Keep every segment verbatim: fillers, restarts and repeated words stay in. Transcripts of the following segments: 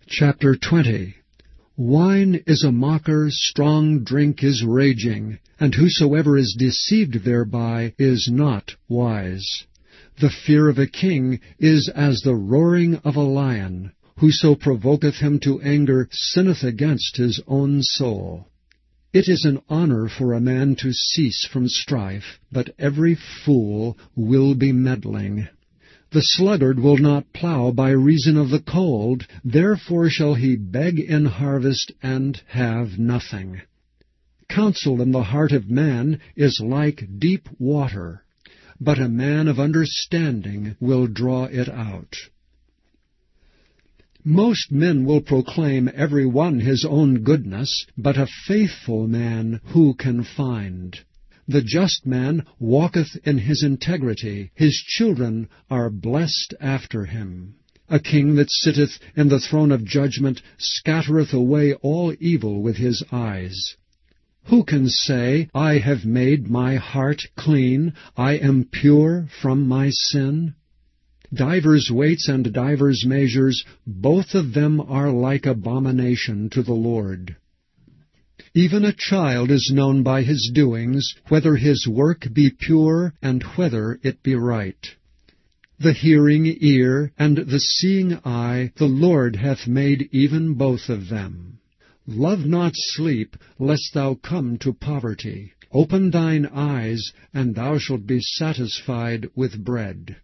Chapter twenty. Wine is a mocker, strong drink is raging, and whosoever is deceived thereby is not wise. The fear of a king is as the roaring of a lion. Whoso provoketh him to anger sinneth against his own soul. It is an honor for a man to cease from strife, but every fool will be meddling. The sluggard will not plow by reason of the cold, therefore shall he beg in harvest and have nothing. Counsel in the heart of man is like deep water, but a man of understanding will draw it out. Most men will proclaim every one his own goodness, but a faithful man who can find? The just man walketh in his integrity, his children are blessed after him. A king that sitteth in the throne of judgment scattereth away all evil with his eyes. Who can say, I have made my heart clean, I am pure from my sin? Divers weights and divers measures, both of them are like abomination to the Lord. Even a child is known by his doings, whether his work be pure, and whether it be right. The hearing ear and the seeing eye the Lord hath made even both of them. Love not sleep, lest thou come to poverty. Open thine eyes, and thou shalt be satisfied with bread.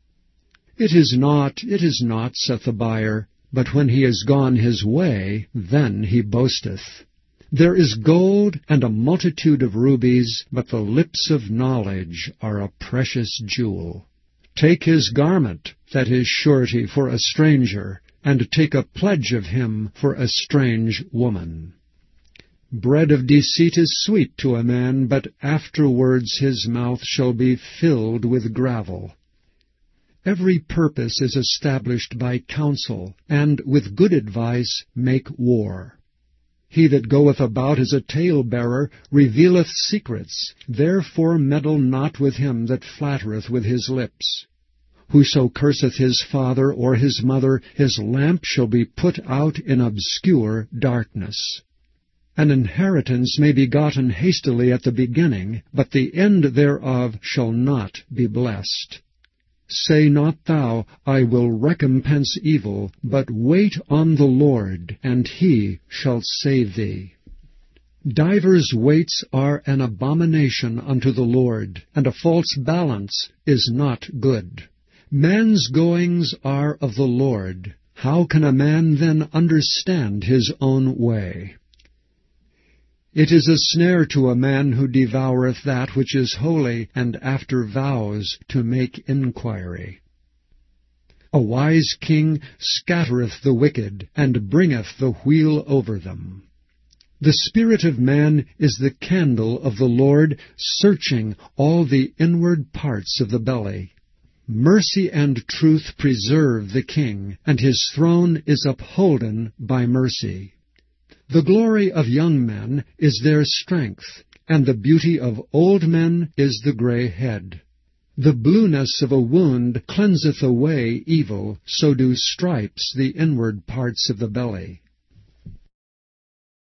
It is not, it is not, saith the buyer, but when he is gone his way, then he boasteth. There is gold and a multitude of rubies, but the lips of knowledge are a precious jewel. Take his garment, that is surety for a stranger, and take a pledge of him for a strange woman. Bread of deceit is sweet to a man, but afterwards his mouth shall be filled with gravel. Every purpose is established by counsel, and with good advice make war. He that goeth about as a talebearer revealeth secrets, therefore meddle not with him that flattereth with his lips. Whoso curseth his father or his mother, his lamp shall be put out in obscure darkness. An inheritance may be gotten hastily at the beginning, but the end thereof shall not be blessed. Say not thou, I will recompense evil, but wait on the Lord, and he shall save thee. Divers weights are an abomination unto the Lord, and a false balance is not good. Man's goings are of the Lord. How can a man then understand his own way? It is a snare to a man who devoureth that which is holy, and after vows to make inquiry. A wise king scattereth the wicked, and bringeth the wheel over them. The spirit of man is the candle of the Lord, searching all the inward parts of the belly. Mercy and truth preserve the king, and his throne is upholden by mercy. The glory of young men is their strength, and the beauty of old men is the gray head. The blueness of a wound cleanseth away evil, so do stripes the inward parts of the belly.